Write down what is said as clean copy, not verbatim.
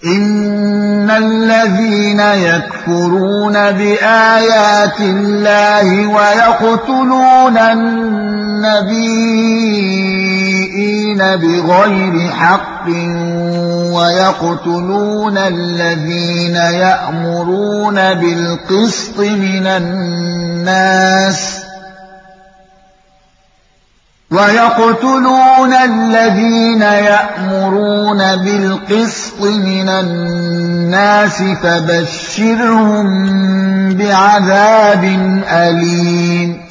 إن الذين يكفرون بآيات الله ويقتلون النبيين بغير حق ويقتلون الذين يأمرون بالقسط من الناس فبشرهم بعذاب أليم